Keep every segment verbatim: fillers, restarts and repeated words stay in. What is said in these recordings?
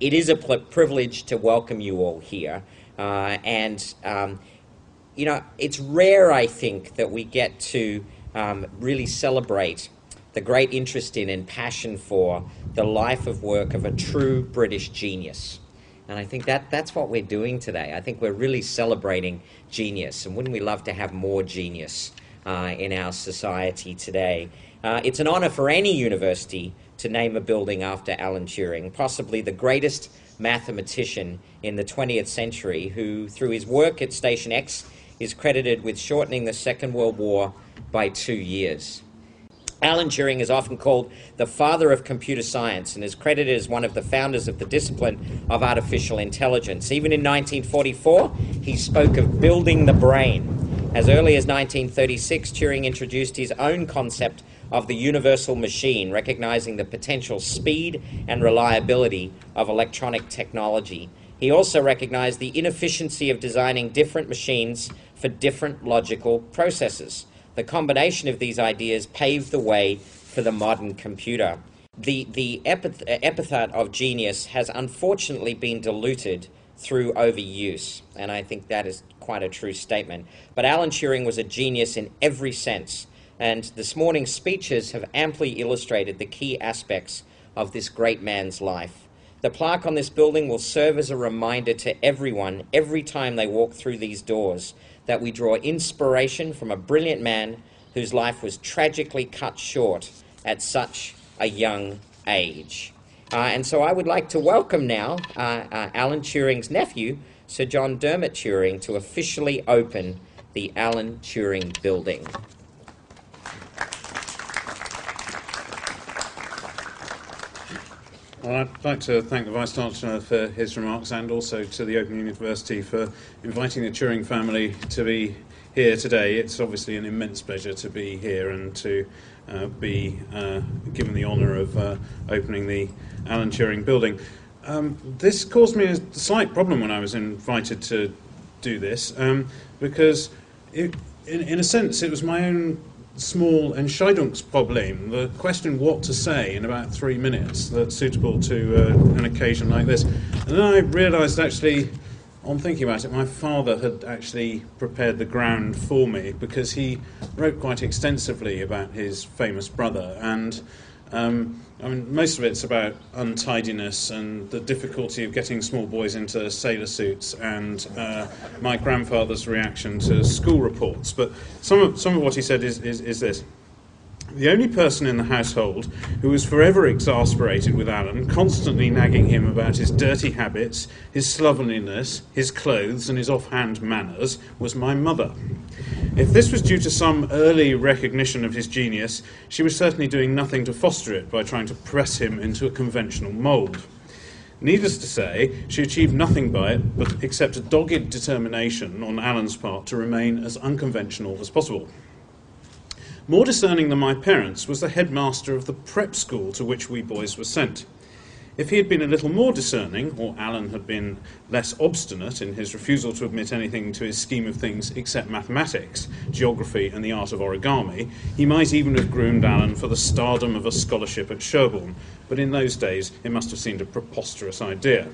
it is a pl- privilege to welcome you all here. Uh, and, um, you know, it's rare, I think, that we get to um, really celebrate the great interest in and passion for the life of work of a true British genius. And I think that that's what we're doing today. I think we're really celebrating genius. And wouldn't we love to have more genius uh, in our society today? Uh, it's an honor for any university to name a building after Alan Turing, possibly the greatest mathematician in the twentieth century, who, through his work at Station X, is credited with shortening the Second World War by two years. Alan Turing is often called the father of computer science and is credited as one of the founders of the discipline of artificial intelligence. Even in nineteen forty-four, he spoke of building the brain. As early as nineteen thirty-six, Turing introduced his own concept of the universal machine, recognizing the potential speed and reliability of electronic technology. He also recognized the inefficiency of designing different machines for different logical processes. The combination of these ideas paved the way for the modern computer. The, the epith- epithet of genius has unfortunately been diluted through overuse, and I think that is quite a true statement. But Alan Turing was a genius in every sense, and this morning's speeches have amply illustrated the key aspects of this great man's life. The plaque on this building will serve as a reminder to everyone, every time they walk through these doors, that we draw inspiration from a brilliant man whose life was tragically cut short at such a young age. Uh, and so I would like to welcome now uh, uh, Alan Turing's nephew, Sir John Dermot Turing, to officially open the Alan Turing Building. Well, I'd like to thank the Vice-Chancellor for his remarks and also to the Open University for inviting the Turing family to be here today. It's obviously an immense pleasure to be here and to uh, be uh, given the honour of uh, opening the Alan Turing Building. Um, this caused me a slight problem when I was invited to do this, um, because it, in, in a sense it was my own small Entscheidungsproblem, the question what to say in about three minutes that's suitable to uh, an occasion like this. And then I realised actually, on thinking about it, my father had actually prepared the ground for me because he wrote quite extensively about his famous brother, and um, I mean, most of it's about untidiness and the difficulty of getting small boys into sailor suits and uh, my grandfather's reaction to school reports. But some of, some of what he said is, is, is this. The only person in the household who was forever exasperated with Alan, constantly nagging him about his dirty habits, his slovenliness, his clothes, and his offhand manners, was my mother. If this was due to some early recognition of his genius, she was certainly doing nothing to foster it by trying to press him into a conventional mould. Needless to say, she achieved nothing by it but except a dogged determination on Alan's part to remain as unconventional as possible. More discerning than my parents was the headmaster of the prep school to which we boys were sent. If he had been a little more discerning, or Alan had been less obstinate in his refusal to admit anything to his scheme of things except mathematics, geography and the art of origami, he might even have groomed Alan for the stardom of a scholarship at Sherborne, but in those days it must have seemed a preposterous idea.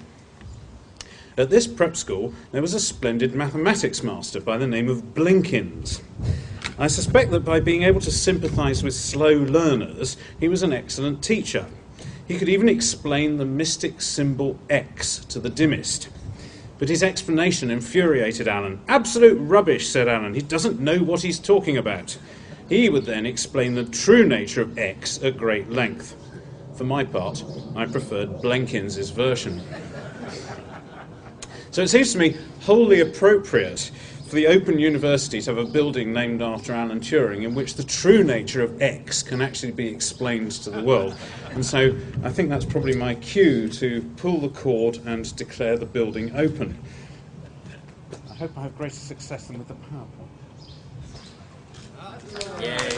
At this prep school there was a splendid mathematics master by the name of Blinkins. I suspect that by being able to sympathise with slow learners, he was an excellent teacher. He could even explain the mystic symbol X to the dimmest. But his explanation infuriated Alan. "Absolute rubbish," said Alan. "He doesn't know what he's talking about." He would then explain the true nature of X at great length. For my part, I preferred Blenkins's version. So it seems to me wholly appropriate for the Open University to have a building named after Alan Turing in which the true nature of X can actually be explained to the world. And so I think that's probably my cue to pull the cord and declare the building open. I hope I have greater success than with the PowerPoint. Yay.